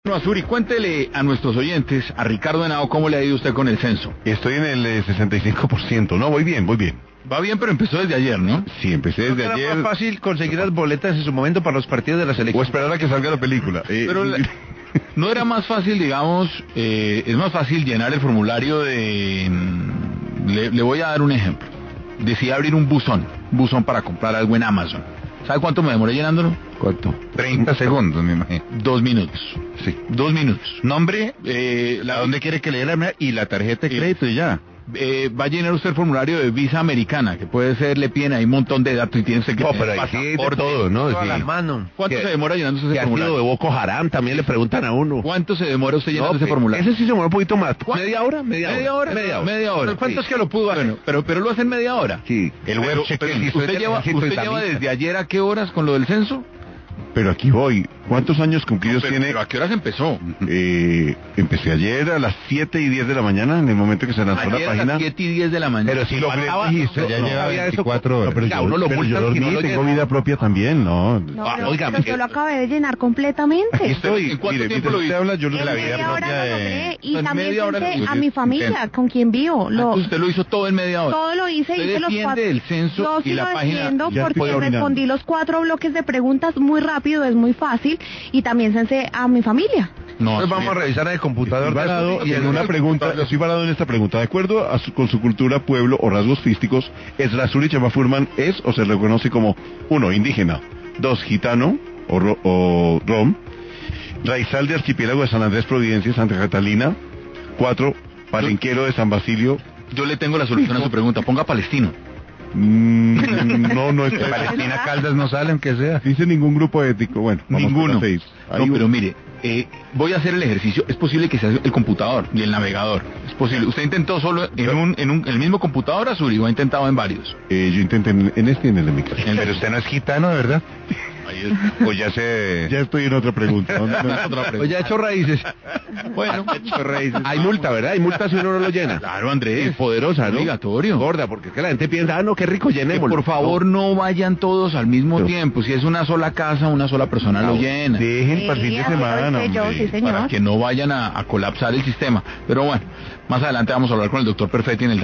No, Azuri, cuéntele a nuestros oyentes, a Ricardo Henao, ¿cómo le ha ido usted con el censo? Estoy en el 65%. No, voy bien, voy bien. Va bien, pero empezó desde ayer, ¿no? Sí, empecé desde ayer. Era más fácil conseguir las boletas en su momento para los partidos de la selección. O esperar a que salga la película. Pero no era más fácil, digamos, es más fácil llenar el formulario de... Le voy a dar un ejemplo. Decidí abrir un buzón para comprar algo en Amazon. ¿Sabe cuánto me demoré llenándolo? ¿Cuánto? 30 segundos, me imagino. 2 minutos. Sí. 2 minutos. Nombre, ¿a dónde quiere que le dé la y la tarjeta de crédito y ya? Va a llenar usted el formulario de Visa Americana, que puede ser, le piden ahí un montón de datos y tiene usted que pero ahí sí de todo, ¿no? Toda Sí. la mano. ¿Cuánto se demora llenando ese ¿Qué ha sido formulario? de Boko Haram? También le preguntan a uno. ¿Cuánto se demora usted llenando ese formulario? Ese sí se demora un poquito más. ¿Media hora? Media hora. ¿Cuánto es Sí. que lo pudo hacer? Bueno, pero lo hace en media hora. Sí. El web check-in. ¿Usted lleva desde ayer a qué horas con lo del censo? Pero aquí voy. ¿Cuántos años cumplidos tiene? ¿Pero a qué horas empezó? Empecé ayer a las 7:10 de la mañana, en el momento que se lanzó Ayer la a página. las 7:10 de la mañana. Pero si lo registro, ya lleva 24 horas. pero Ya, uno lo multa yo si no dormí, lo tengo llena. vida propia también, ¿no? No, Ah, pero, oiga, pero yo lo acabé de llenar completamente. Aquí estoy. ¿En cuánto Mire, tiempo mientras lo usted hizo? habla, yo En lo la vida media hora propia lo de... logré y En también media hora pensé lo a mi familia, con quien vivo. Entonces usted lo hizo todo en media hora. Todo lo hice, Usted hice los defiende 4. el censo Yo y sí la lo página. defiendo Ya estoy porque orinando. respondí los 4 bloques de preguntas muy rápido, es muy fácil y también censé a mi familia. No, Entonces vamos a revisar el computador. Estoy varado y en una pregunta, estoy varado en esta pregunta. De acuerdo con su cultura, pueblo o rasgos físicos, ¿Esra Azuri Chema Furman es o se reconoce como 1. Indígena, 2. Gitano o rom, raizal de archipiélago de San Andrés, Providencia, Santa Catalina, 4. Palenquero de San Basilio. Yo le tengo la solución a su pregunta. Ponga palestino. No es Palestina, Caldas no salen, que sea. Dice ningún grupo étnico. Bueno, vamos Ninguno. con las 6. No, pero mire, voy a hacer el ejercicio. Es posible que sea el computador y el navegador. Es posible. ¿Usted intentó solo en el mismo computador, Azuri, o ha intentado en varios? Yo intenté en este y en el de mi casa. Pero usted no es gitano, ¿verdad? Ahí O ya se... Ya estoy en otra pregunta. O ya ha hecho raíces. Bueno, Hay multa, ¿verdad? Hay multa si uno no lo llena. claro, Andrés. Es poderosa, ¿no? Obligatorio. Gorda, porque es que la gente piensa, no, qué rico, Que llenémoslo. por favor no vayan todos al mismo No. tiempo. Si es una sola casa, una sola persona lo llena. Dejen para el fin de así lo semana, hice yo, hombre. sí, señor. Para que no vayan a colapsar el sistema. Pero bueno, más adelante vamos a hablar con el doctor Perfetti en el